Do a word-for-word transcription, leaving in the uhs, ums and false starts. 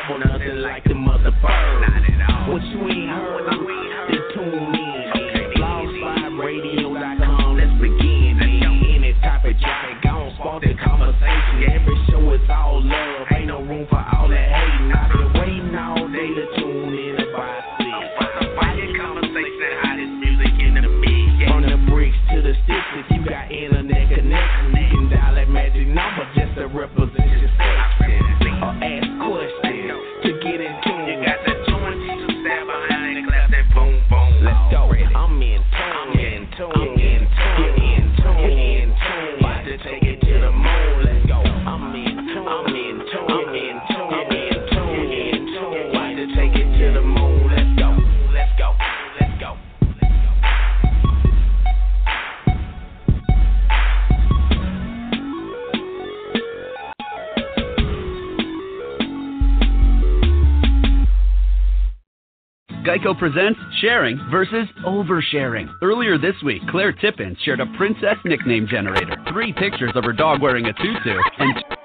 for nothing like the mother bird. What you ain't heard, then tune in. Lost vibe radio dot com, let's begin. Any type of traffic, gon' spark the conversation. Every show is all love, ain't no room for all that hating. I've been waiting all day to tune in to buy six. Fire conversation, hottest music in the mix. From the bricks to the sticks, if you got internet connection, you can dial that magic number just to represent your section. Or ask questions to get in tune. You got that joint, you stand behind and clap that boom boom. Let's go. I'm in tune. I'm in tune. I'm in tune. In tune. In tune. About to take it to the moon. Let's go. I'm in tune. I'm in tune. I'm in tune. I'm in tune. In tune. About to take it to the moon. Let's go. Let's go. Let's go. Geico presents sharing versus oversharing. Earlier this week, Claire Tippins shared a princess nickname generator, three pictures of her dog wearing a tutu, and